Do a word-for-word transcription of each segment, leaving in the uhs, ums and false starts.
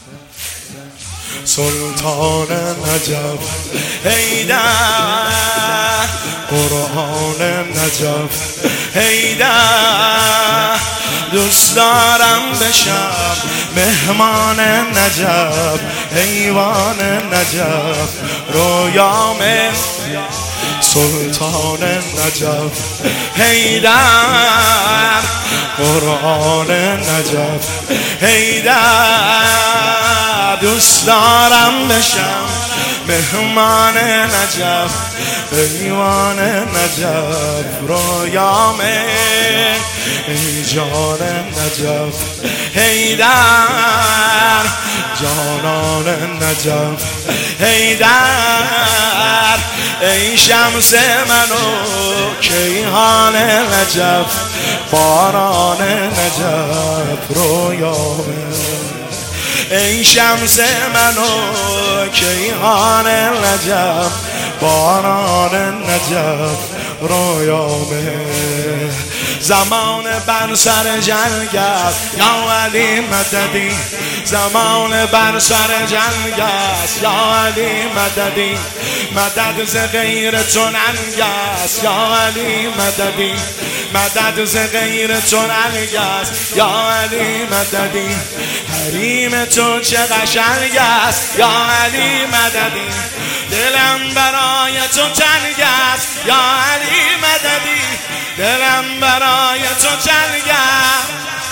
سلطان نجف حیدر، قرآن نجف حیدر. دوست دارم بشم مهمان نجف، ایوان نجف رویام سلطان نجف حیدر، قرآن نجف حیدر. دوست دارم بشم مهمان نجف، ایوان نجف رویام ای جان نجف حیدر، جانان نجف حیدر. ای شمس منو کیهان نجف، باران نجف رویام. ای شمس منو کیهان نجف، باران نجف رویامه. زمان بر سر جنگ است یا علی مددی، زمان بر سر جنگ است یا علی مددی. مدد ز غیر تو ننگ است یا علی مددی، مدد ز غیر تو ننگ است یا علی مددی. حریم تو چه قشنگ است یا علی مددی، دلم برای تو تنگ است یا علی مددی، دلم برای تو تنگ است.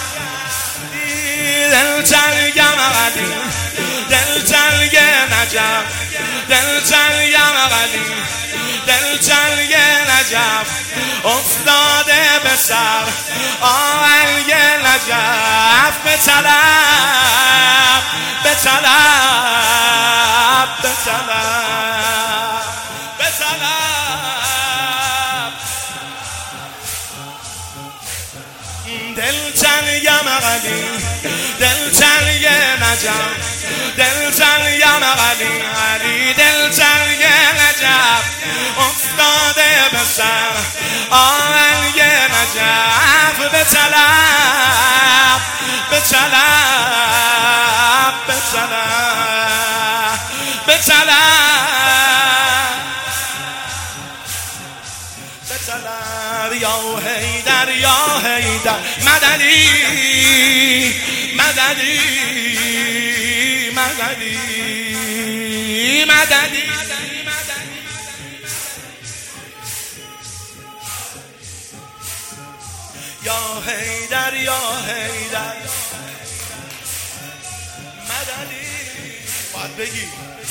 دل تنگم علی، دل تنگ نجف، دل تنگم علی، دل تنگ نجف. افتاده به سر آهنگ نجف، به طلب به طلب به طلب به طلب. دل تنگم علی، دل تنگ نجف، دل تنگم علی علی، دل تنگ نجف. افتاده به سر آهنگ نجف، به طلب به طلب به طلب به طلب به طلب. یا حیدر یا حیدر مددی مددی مددی مددی. یا حیدر یا حیدر مددی. باید بگی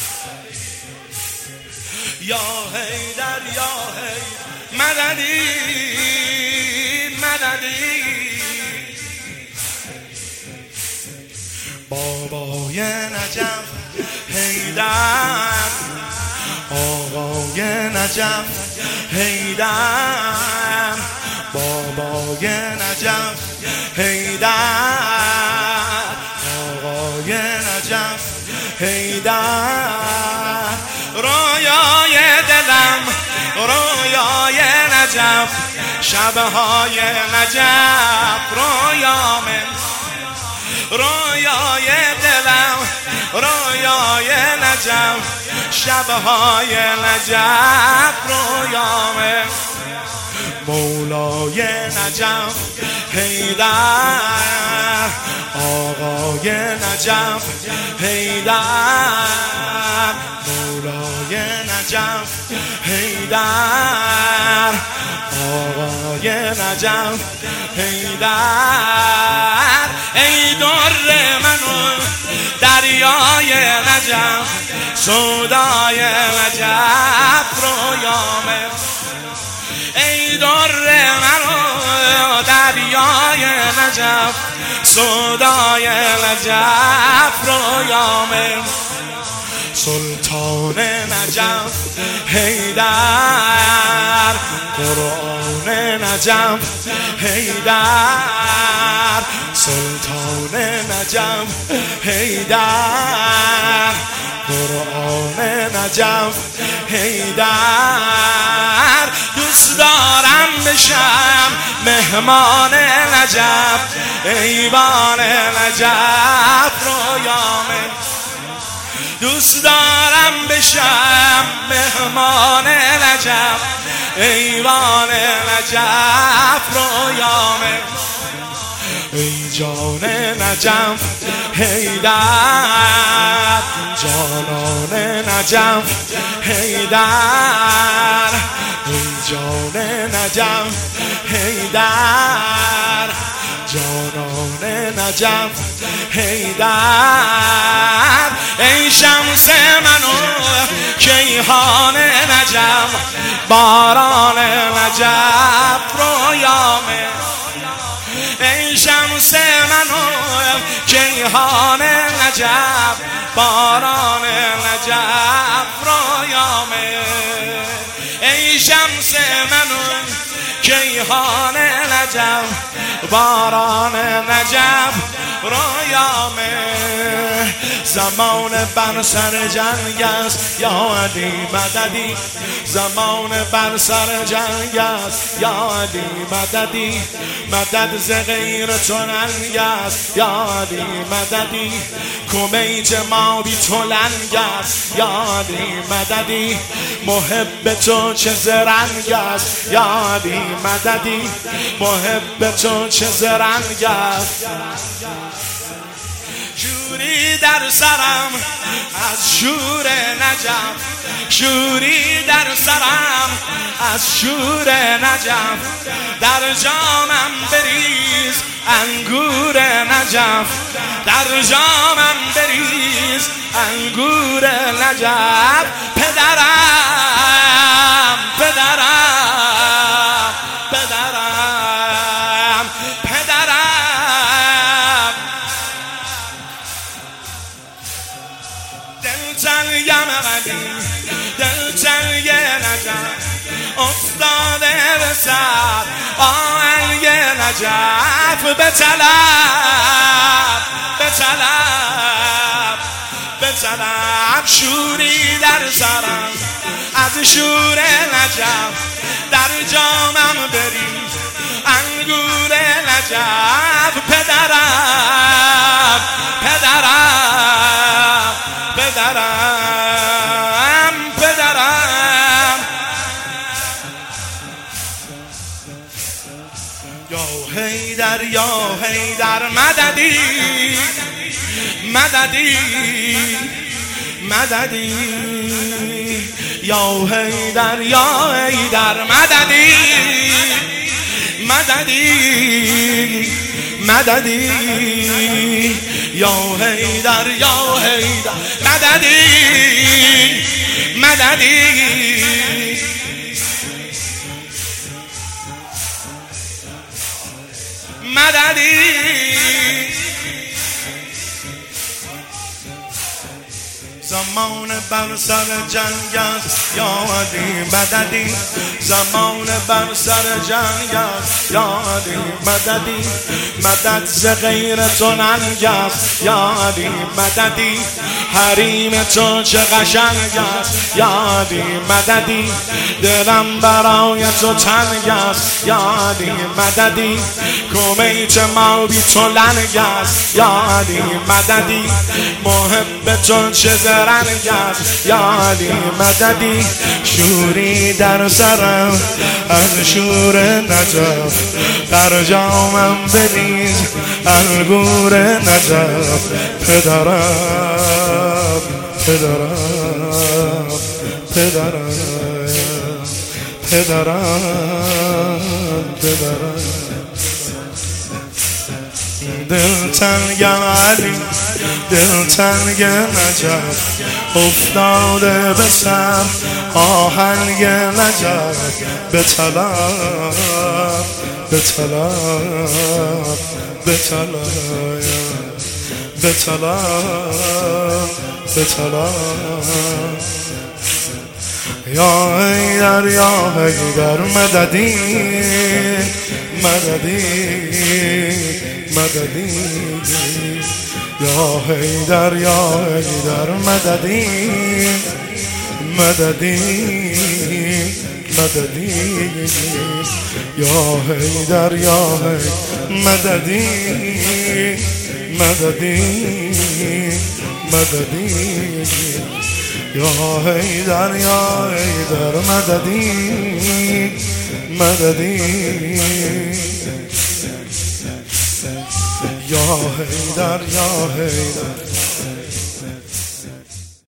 یا حیدر یا حیدر مددی مددی. بابای نجف حیدر، آقای نجف حیدر، بابای نجف حیدر، آقای نجف حیدر. رویای دلم رویای نجف، شبهای نجف رویام. رویای دلم رویای نجف، شبهای نجف رویام. مولای نجف حیدر، آقای نجف حیدر، مولای نجف حیدر، آقای نجف حیدر. ای در منو دریای نجف، سودای نجف رویامه. ای در منو دریای نجف، سودای نجف رویامه. سلطان نجف حیدر، قرآن نجف حیدر، سلطان نجف حیدر، قرآن نجف حیدر. دوست دارم بشم مهمان نجف، ایوان نجف رویامه. دوست دارم بشم مهمان نجف، ایوان نجف رویامه. ای جان نجف حیدر، جانان نجف حیدر، ای جان نجف حیدر، جانان نجف حیدر. ای شمس منو کیهان نجف، باران نجف رویامه. ای شمس منو کیهان نجف، باران نجف رویامه. ای شمس منو کیهان نجف، باران نجف رویامه. زمان بر سر جنگ است یا علی مددی، زمان بر سر جنگ است یا علی مددی. مدد ز غیر تو ننگ است یا علی مددی، کمیت ما بی تو لنگ است یا علی مددی. محب تو چه زرنگ است یا علی مددی، محب تو چه زرنگ است. شوری در سرم از شور نجف، شوری در سرم از شور نجف. در جامم بریز انگور نجف، در جامم بریز انگور نجف. پدرم پدرم پدرم پدرم، دل تنگم علی، دل تنگ نجف، افتاده به سر آهنگ نجف. بطلب بطلب بطلب، شوری در سرم از شور نجف. در جامم بریز انگور نجف. پدرم پدرم پدرم پدرم، یا حیدر یا حیدر مددی مددی مددی، یا حیدر یا حیدر مددی مددی مددی، یا حیدر یا حیدر مددی مددی. مددی زمان بر سر جنگ است یا علی مددی، زمان بر سر جنگ است یا علی مددی. مدد ز غیر تو ننگ است یا علی مددی، حریم تو چه قشنگ است یا علی مددی. دلم برای تو تنگ است یا علی مددی، کمیت ما بی تو لنگ است یا علی مددی. محب تو چه زرنگ است یا علی مددی، شوری در سرم از شور نجف. در جامم بریز انگور نجف. پدرم پدرم پدرم پدرم پدرم، دل تنگم علی، دل تنگ نجف. افتاده به سر آهنگ نجف. بطلب بطلب بطلب بطلب بطلب، یا حیدر یا حیدر مددی مددی مددی، یا حیدر یا حیدر مددی مددی مددی، یا حیدر یا حیدر مددی مددی مددی یا حیدر یا حیدر مددی مددی یا حیدر یا حیدر